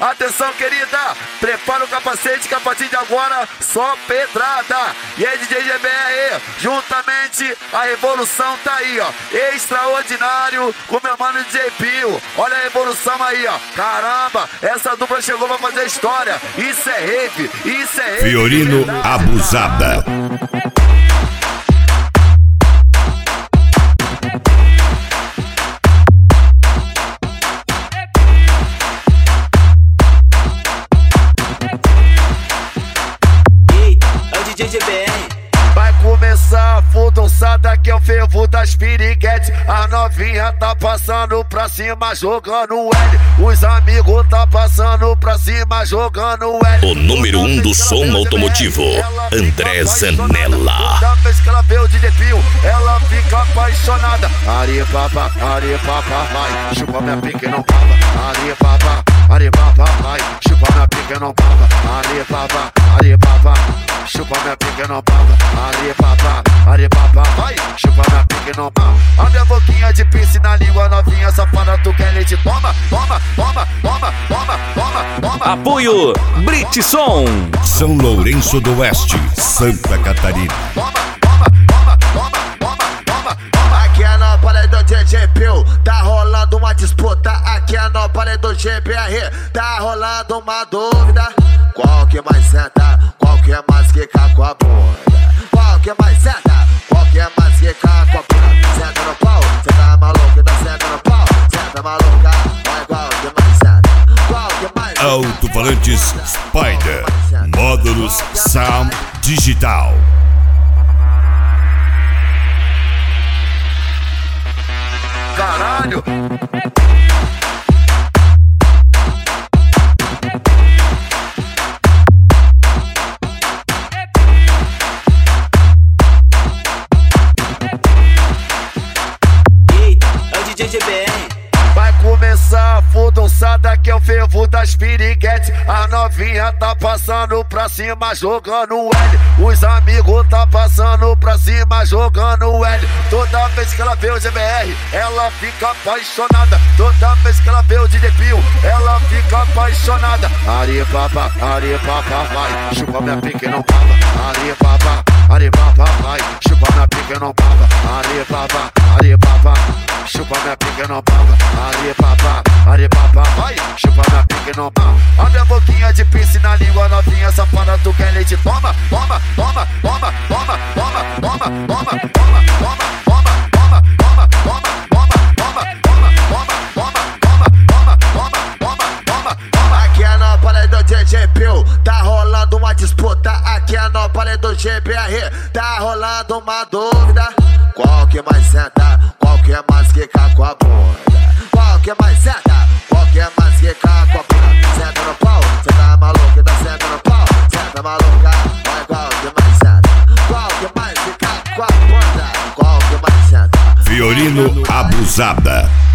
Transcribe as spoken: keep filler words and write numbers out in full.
Atenção, querida, prepara o capacete que a partir de agora só pedrada. E aí, D J G B R, juntamente a revolução tá aí, ó. Extraordinário com meu mano D J Pio. Olha a revolução aí, ó. Caramba, essa dupla chegou pra fazer história. Isso é rave, isso é rave. Fiorino Abusada. D J G B R. Vai começar a fudonçada que é o fervo das piriguetes. A novinha tá passando pra cima jogando L. Os amigos tá passando pra cima jogando L. O número um do som automotivo, André Zanella. Toda vez que ela vê o D J Pio, ela fica apaixonada. Ari papa, ari papa, vai, chupa minha pique não pava. Ari papa, ari papa, vai, chupa minha pique não pava. Ari papa, ari papa, chupa minha pique não pava. Ari papa, ari papa, vai, chupa minha pique não pava. A minha boquinha de pince na língua novinha, safada, tu quer leite? Toma, toma, toma, toma, toma, toma, toma. Apoio Britson, São Lourenço do Oeste, Santa Catarina. Toma, toma, toma, toma, toma, toma, toma. Aqui é no palé do D J Pio, tá rolando uma disputa. Aqui é no palé do G B R, tá rolando uma dúvida. Qual que mais senta? Qual que é mais que cá com a bunda? Qual que é mais senta? Qual que é mais que cá com a bunda? Senta no pau, cê tá maluco, tá senta no pau, senta maluca. Olha qual que mais senta? Qual que mais? Alto-falantes Spider, módulos Sound Digital. Caralho! D J G B R. Vai começar a fudonçada que é o fervo das piriguetes. A novinha tá passando pra cima jogando L. Os amigos tá passando pra cima jogando L. Toda vez que ela vê o G B R, ela fica apaixonada. Toda vez que ela vê o D J Pio, ela fica apaixonada. Ari papa, ari papa, vai, chupa minha pique não pava. Ari papa, ari papa, vai, chupa minha pique não pava. Ari papa, ari papa, chupa minha pique não pava. Ari papa, ari papa, vai, chupa minha pique não pava. A minha boquinha de pince na língua novinha, safada, tu quer leite? Toma, toma, toma, toma, toma, toma, toma, toma, toma, toma, toma, toma, toma, toma, toma, toma, toma, toma, toma. Aqui é no palé do D J Pio, tá rolando uma disputa. Aqui é no palé do G B R, tá rolando uma dúvida. Qual que mais senta? Qual que é mais que cá com a bunda? Qual que é mais senta? Qual que é mais que cá com a bunda? Senta no pau, cê tá maluco, tá senta no pau, senta maluca. Olha qual que mais senta? Qual que mais que cá com a bunda? Qual que mais senta? Fiorino Abusada.